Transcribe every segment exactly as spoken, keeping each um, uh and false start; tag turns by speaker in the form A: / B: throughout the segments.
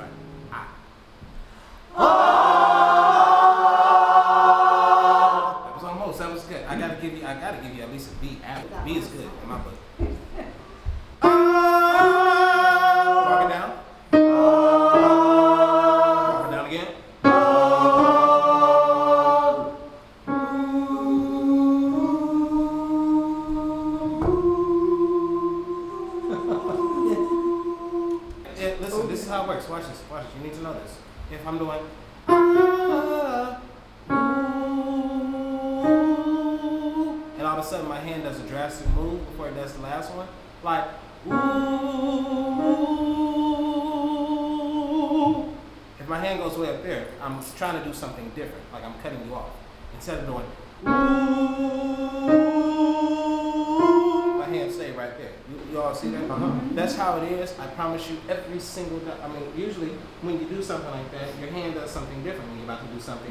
A: try. Ah. That was almost. That was good. I gotta give you. I gotta give you at least a B. After. B is good in my book. Walk it down. Walk it down again. Yeah, listen, this is how it works. Watch this. Watch this. You need to know this. If I'm doing ah, ooh, and all of a sudden my hand does a drastic move before it does the last one, like ooh. If my hand goes way up there, I'm trying to do something different, like I'm cutting you off. Instead of doing ooh, my hand stay right there. You, you all see that? Uh-huh. That's how it is. I promise you, every single time. I mean, usually when you do something like that, your hand does something different when you're about to do something.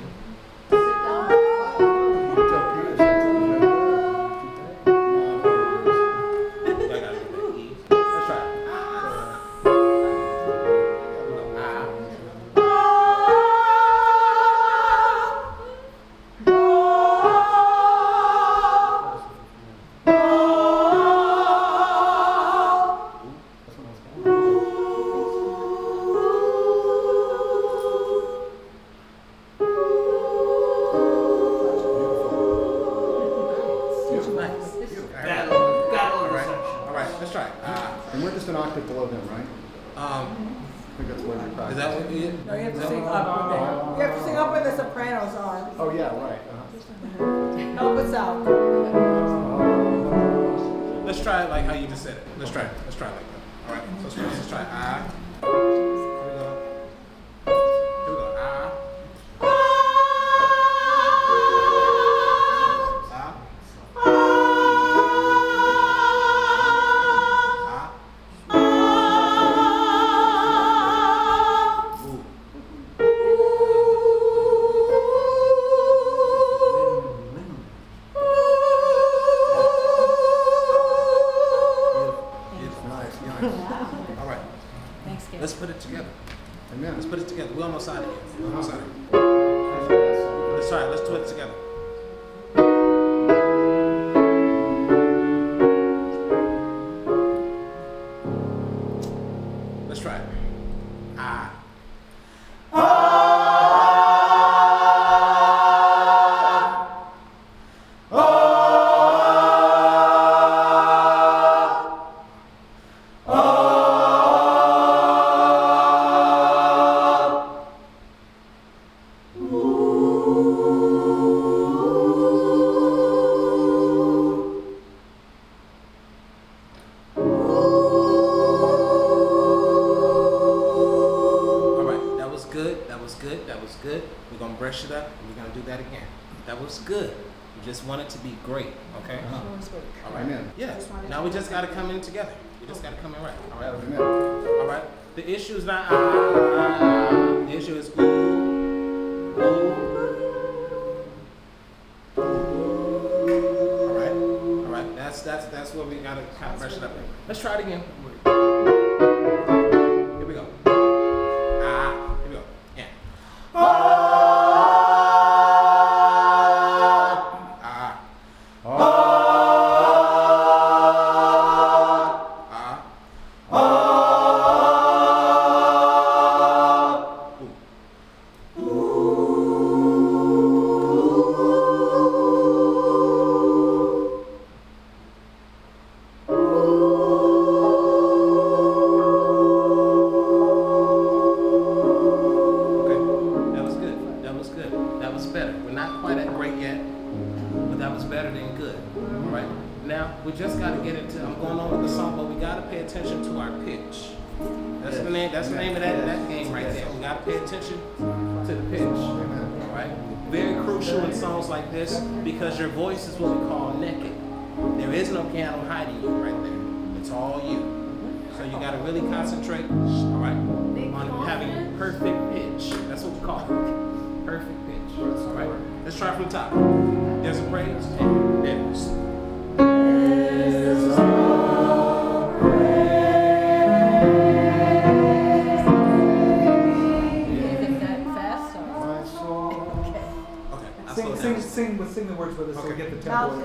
A: Because your voice is what we call naked. There is no piano hiding you right there. It's all you. So you got to really concentrate, all right, on having perfect pitch. That's what we call it. Perfect pitch. All right. Let's try from the top. There's a praise and there's. There's a praise.
B: let's sing the words with us
A: okay.
B: so we get the tempo.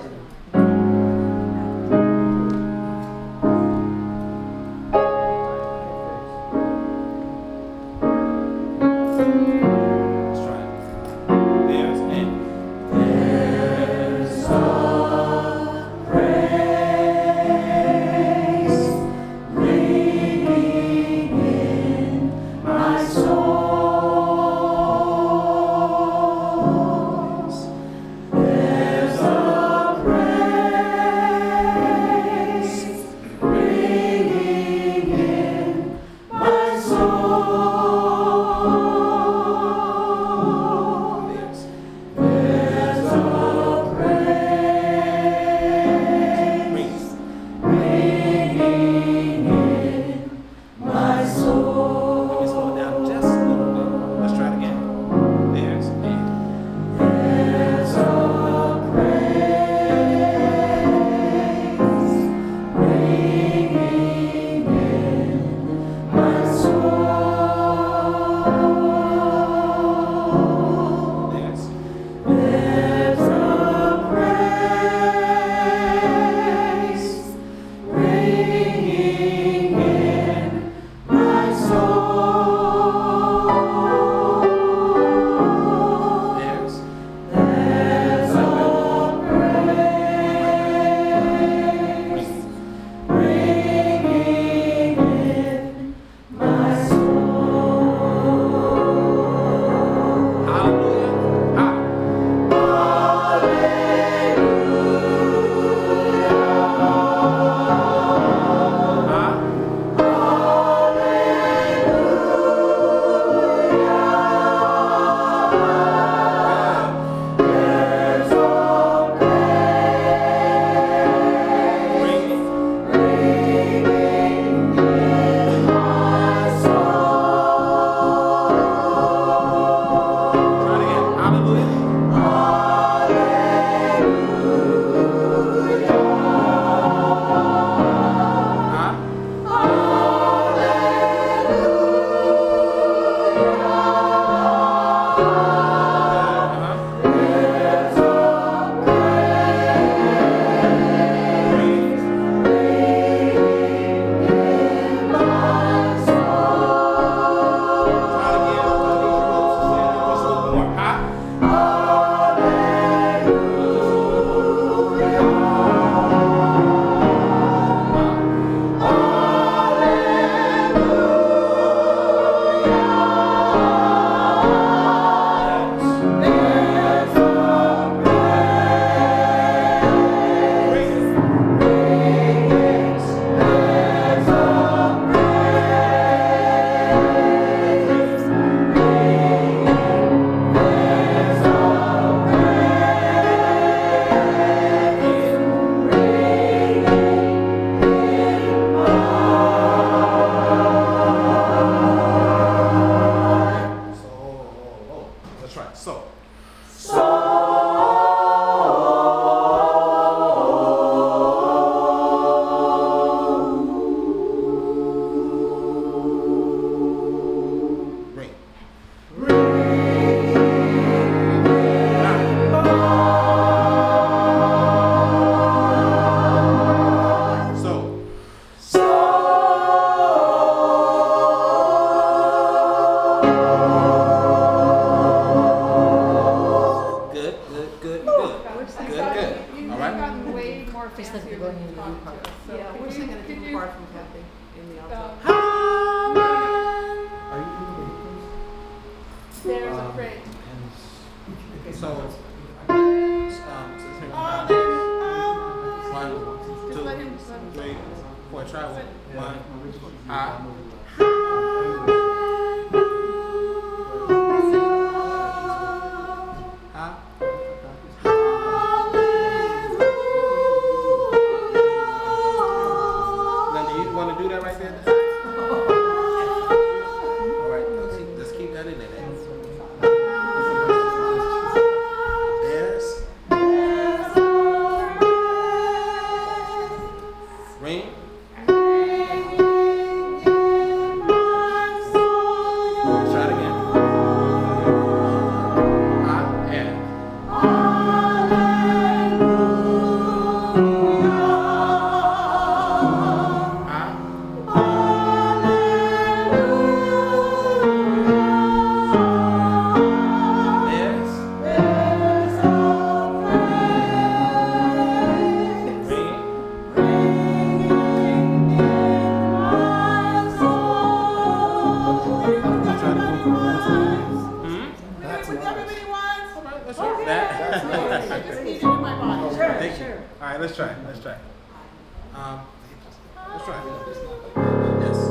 A: right, let's try. Let's try. Um, let's try. Yes.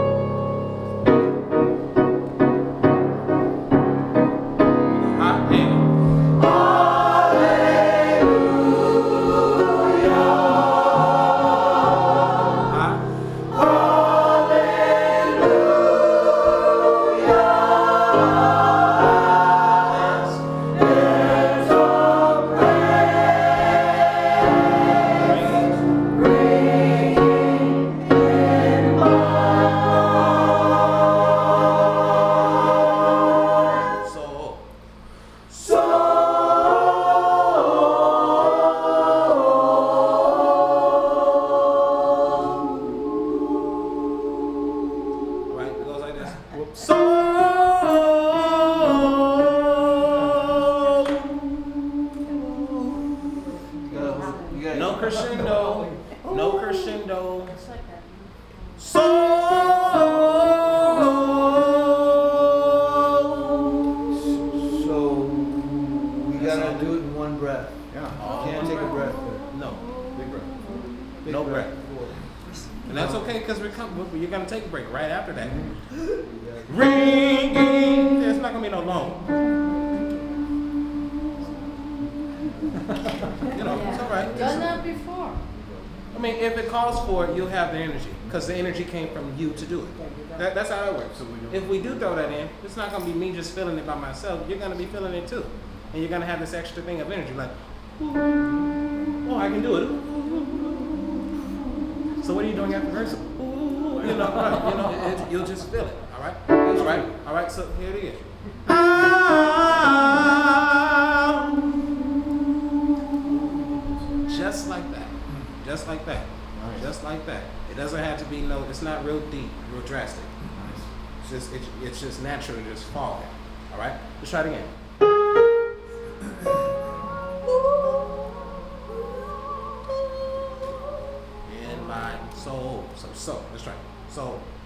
A: Hot and. No crescendo. No crescendo. So.
B: So we gotta do it in one breath.
C: Yeah.
B: You can't take a breath.
A: No.
C: Big breath.
B: Big
A: No
B: breath.
A: And that's okay because we're come, you're gonna take a break right after that. Ringing. It's not gonna be no long. You know, it's all right.
D: Done that before.
A: I mean, if it calls for it, you'll have the energy because the energy came from you to do it. That, that's how it works.
C: So we do-
A: If we do throw that in, it's not gonna be me just feeling it by myself. You're gonna be feeling it too, and you're gonna have this extra thing of energy, like, oh, I can do it. So what are you doing after rehearsal? You know, right? You know, it, it, you'll just feel it. All right, all right, all right. So here it is. Just like that. Just like that. Just like that. It doesn't have to be no. It's not real deep, real drastic. It's just it, it's just naturally just falling. All right. Let's try it again. In my soul. So so. Let's try. Soul.